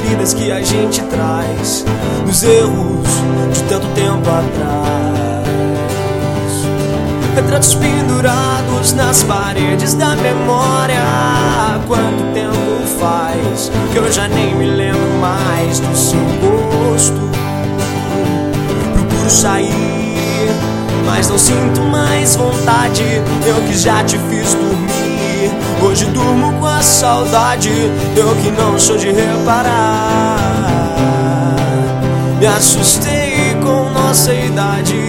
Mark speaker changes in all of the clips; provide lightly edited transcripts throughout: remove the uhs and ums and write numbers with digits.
Speaker 1: feridas que a gente traz, dos erros de tanto tempo atrás. Retratos pendurados nas paredes da memória. Quanto tempo faz que eu já nem me lembro mais do seu gosto? Procuro sair, mas não sinto mais vontade. Eu que já te fiz dormir, hoje durmo com a saudade. Eu que não sou de reparar, me assustei com nossa idade.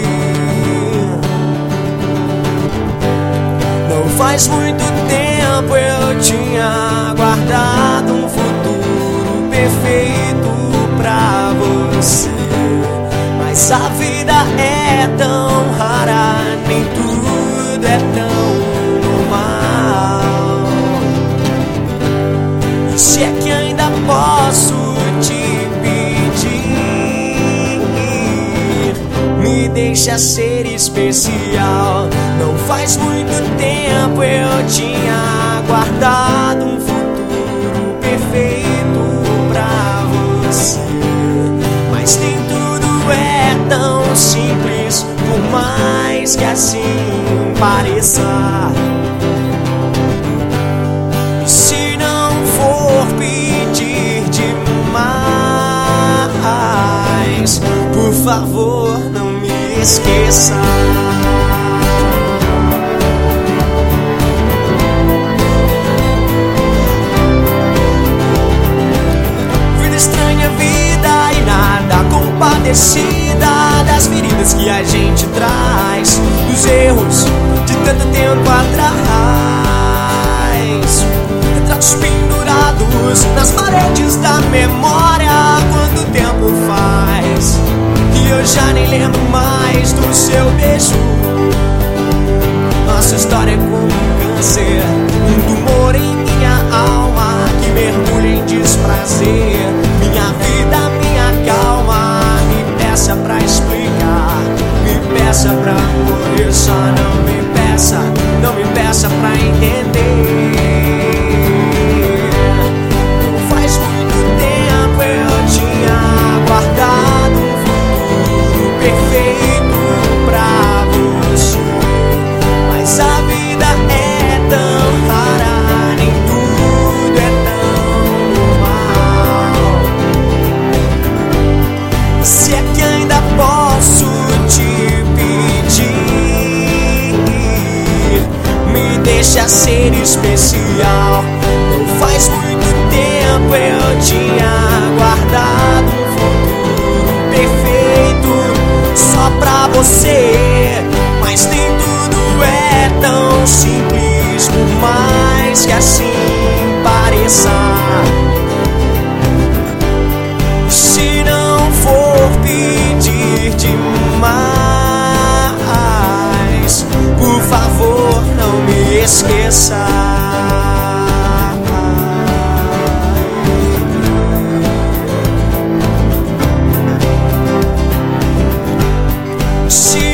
Speaker 1: Não faz muito tempo eu tinha guardado um futuro perfeito pra você, mas a vida é tão rara, nem tudo é tão normal. E se é que ainda posso te pedir, me deixa ser especial. Não faz muito tempo eu tinha guardado um futuro perfeito pra você, mas nem tudo é tão simples, por mais que assim pareça. E se não for pedir demais, por favor, não me esqueça. Vida estranha, vida e nada compadecida das feridas que a gente traz, dos erros de tanto tempo atrás. Retratos pendurados nas paredes da memória. Quanto tempo faz que eu já nem lembro mais do seu beijo? Nossa história é como um câncer, um tumor em minha alma que mergulha em desprazer. Minha vida, minha calma, me peça pra explicar, me peça pra morrer, só não me peça, não me peça pra entender. Não faz muito tempo eu tinha guardado um futuro perfeito pra você, mas a vida é tão rara, nem tudo é tão normal. Se é que ainda posso te pedir, me deixa ser especial. Não faz muito tempo eu tinha guardado um futuro perfeito só pra você, mas nem tudo é tão simples, por mais que assim pareça. Se não for pedir demais, por favor, não me esqueça. Se